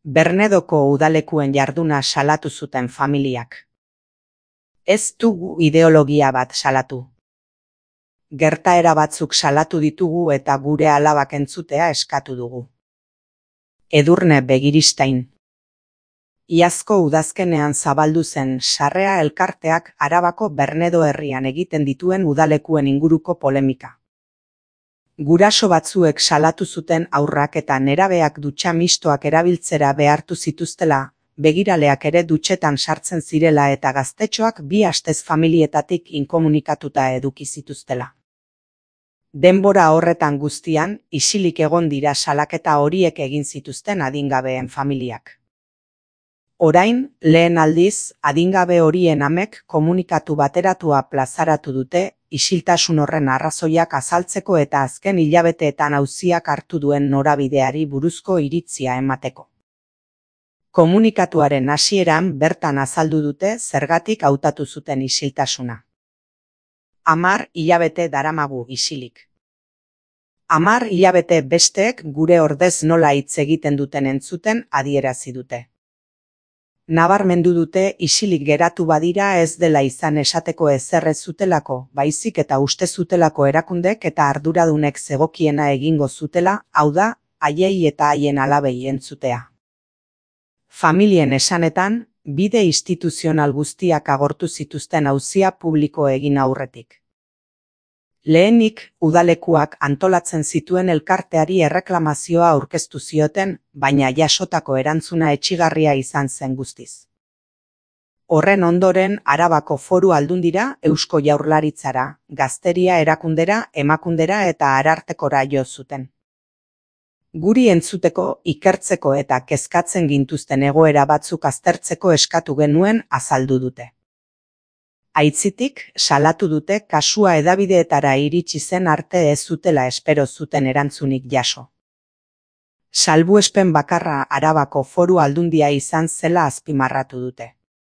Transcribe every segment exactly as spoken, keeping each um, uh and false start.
Bernedoko udalekuen jarduna salatu zuten familiak. Ez dugu ideologia bat salatu. Gertaera batzuk salatu ditugu eta gure alabak entzutea eskatu dugu. Edurne Begiristain. Iazko udazkenean zabaldu zen Sarrea elkarteak Arabako Bernedo herrian egiten dituen udalekuen inguruko polemika. Guraso batzuek salatu zuten haurrak eta nerabeak dutxa mistoak erabiltzera behartu zituztela, begiraleak ere dutxetan sartzen zirela eta gaztetxoak bi astez familietatik inkomunikatuta eduki zituztela. Denbora horretan guztian, isilik egon dira salaketa horiek egin zituzten adingabeen familiak. Orain, lehen aldiz, adingabe horien amek komunikatu bateratua plazaratu dute, isiltasun horren arrazoiak azaltzeko eta azken hilabeteetan auziak hartu duen norabideari buruzko iritzia emateko. Komunikatuaren hasieran bertan azaldu dute zergatik hautatu zuten isiltasuna. Hamar hilabete daramagu isilik. Hamar hilabete besteek gure ordez nola hitz egiten duten entzuten adierazi dute. Nabarmendu dute isilik geratu badira ez dela izan esateko ezer ez zutelako, baizik eta uste zutelako erakundek eta arduradunek zegokiena egingo zutela, hau da, haiei eta haien alabei entzutea. Familien esanetan, bide instituzional guztiak agortu zituzten auzia publiko egin aurretik. Lehenik, udalekuak antolatzen zituen elkarteari erreklamazioa aurkeztu zioten, baina jasotako erantzuna etsigarria izan zen guztiz. Horren ondoren Arabako Foru Aldundira, Eusko Jaurlaritzara, Gazteria erakundera, emakundera eta arartekora jo zuten. Guri entzuteko, ikertzeko eta kezkatzen gintuzten egoera batzuk aztertzeko eskatu genuen azaldu dute. Aitzitik, salatu dute kasua hedabideetara iritsi zen arte ez zutela espero zuten erantzunik jaso. Salbuespen bakarra Arabako Foru Aldundia izan zela azpimarratu dute.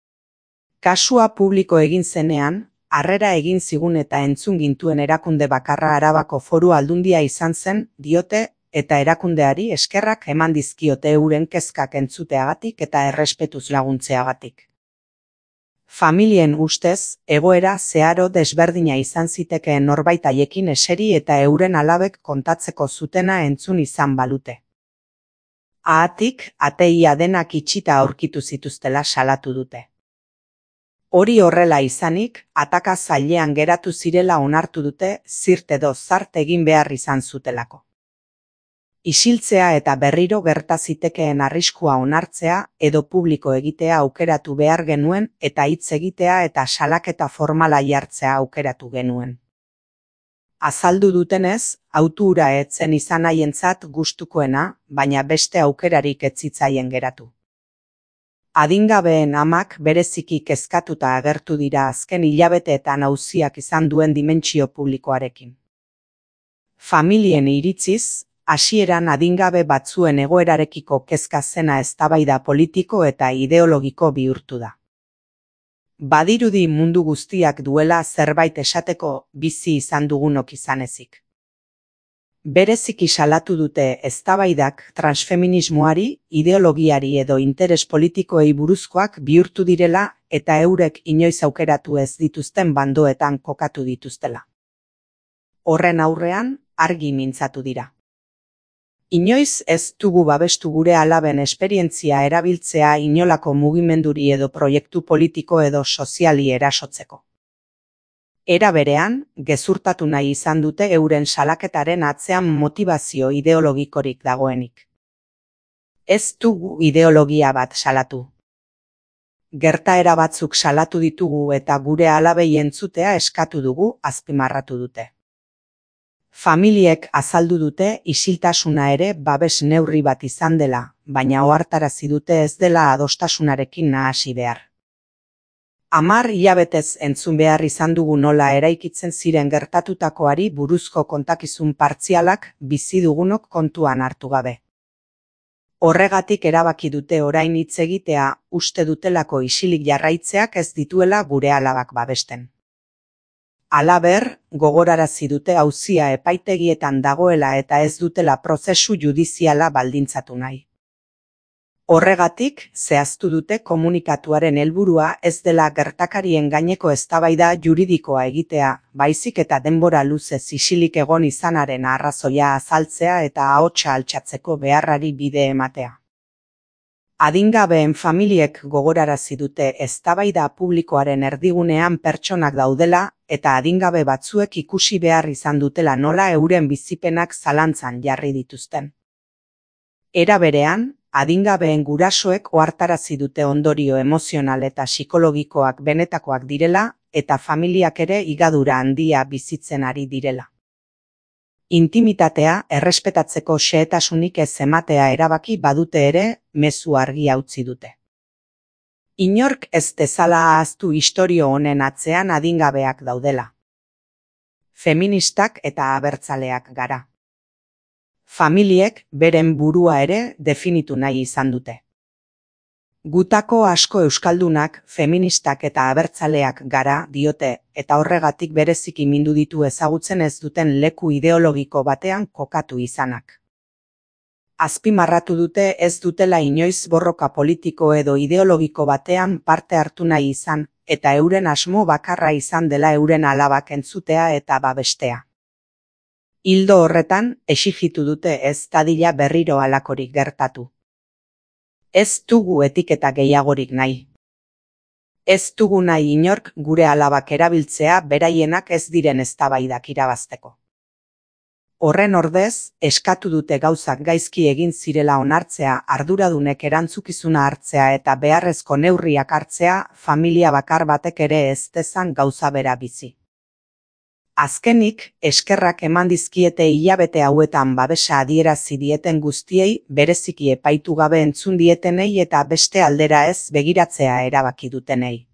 Kasua publiko egin zenean, harrera egin zigun eta entzun gintuen erakunde bakarra Arabako Foru Aldundia izan zen, diote, eta erakundeari eskerrak eman dizkiote euren kezkak entzuteagatik eta errespetuz laguntzeagatik. Familien ustez, egoera zeharo desberdina izan zitekeen norbait haiekin eseri eta euren alabek kontatzeko zutena entzun izan balute. Haatik, ateia denak itxita aurkitu zituztela salatu dute. Hori horrela izanik, ataka zailean geratu zirela onartu dute, zirt edo zart egin behar izan zutelako. Isiltzea eta berriro gerta zitekeen arriskua onartzea edo publiko egitea aukeratu behar genuen eta hitz egitea eta salaketa formala jartzea aukeratu genuen. Azaldu dutenez, hautu hura ez zen izan haientzat gustukoena, baina beste aukerarik ez zitzaien geratu. Adingabeen amak bereziki kezkatuta agertu dira azken hilabeteetan auziak izan duen dimentsio publikoarekin. Familien iritziz, hasieran adingabe batzuen egoerarekiko kezka zena eztabaida politiko eta ideologiko bihurtu da. Badirudi mundu guztiak duela zerbait esateko bizi izan dugunok izan ezik. Bereziki salatu dute eztabaidak transfeminismoari, ideologiari edo interes politikoei buruzkoak bihurtu direla eta eurek inoiz aukeratu ez dituzten bandoetan kokatu dituztela. Horren aurrean, argi mintzatu dira. Inoiz ez dugu babestu gure alaben esperientzia erabiltzea inolako mugimenduri edo proiektu politiko edo soziali erasotzeko. Era berean, gezurtatu nahi izan dute euren salaketaren atzean motivazio ideologikorik dagoenik. Ez dugu ideologia bat salatu. Gertaera batzuk salatu ditugu eta gure alabei entzutea eskatu dugu azpimarratu dute. Familiek azaldu dute isiltasuna ere babes neurri bat izan dela, baina ohartarazi dute ez dela adostasunarekin nahasi behar. Hamar hilabetez entzun behar izan dugu nola eraikitzen ziren gertatutakoari buruzko kontakizun partzialak bizi dugunok kontuan hartu gabe. Horregatik erabaki dute orain hitz egitea uste dutelako isilik jarraitzeak ez dituela gure alabak babesten. Halaber, gogorarazi dute auzia epaitegietan dagoela eta ez dutela prozesu judiziala baldintzatu nahi. Horregatik, zehaztu dute komunikatuaren helburua ez dela gertakarien gaineko eztabaida juridikoa egitea, baizik eta denbora luzez isilik egon izanaren arrazoia azaltzea eta ahotsa altxatzeko beharrari bide ematea. Adingabeen familiek gogorarazi dute eztabaida publikoaren erdigunean pertsonak daudela eta adingabe batzuek ikusi behar izan dutela nola euren bizipenak zalantzan jarri dituzten. Era berean, adingabeen gurasoek ohartarazi dute ondorio emozional eta psikologikoak benetakoak direla eta familiak ere higadura handia bizitzen ari direla. Intimitatea errespetatzeko xehetasunik ez ematea erabaki badute ere, mezu argia utzi dute. Inork ez dezala ahaztu istorio honen atzean adingabeak daudela. Feministak eta abertzaleak gara. Familiek beren burua ere definitu nahi izan dute. Gutako asko euskaldunak feministak eta abertzaleak gara diote eta horregatik bereziki mindu ditu ezagutzen ez duten leku ideologiko batean kokatu izanak. Azpimarratu dute ez dutela inoiz borroka politiko edo ideologiko batean parte hartu nahi izan eta euren asmo bakarra izan dela euren alabak entzutea eta babestea. Ildo horretan, exijitu dute ez dadila berriro halakorik gertatu. Ez dugu etiketa gehiagorik nahi. Ez dugu nahi inork gure alabak erabiltzea beraienak ez diren eztabaidak irabazteko. Horren ordez, eskatu dute gauzak gaizki egin zirela onartzea, arduradunek erantzukizuna hartzea eta beharrezko neurriak hartzea familia bakar batek ere ez dezan gauza bera bizi. Azkenik, eskerrak eman dizkiete hilabete hauetan babesa adierazi dieten guztiei, bereziki epaitu gabe entzun dietenei eta beste aldera ez begiratzea erabaki dutenei.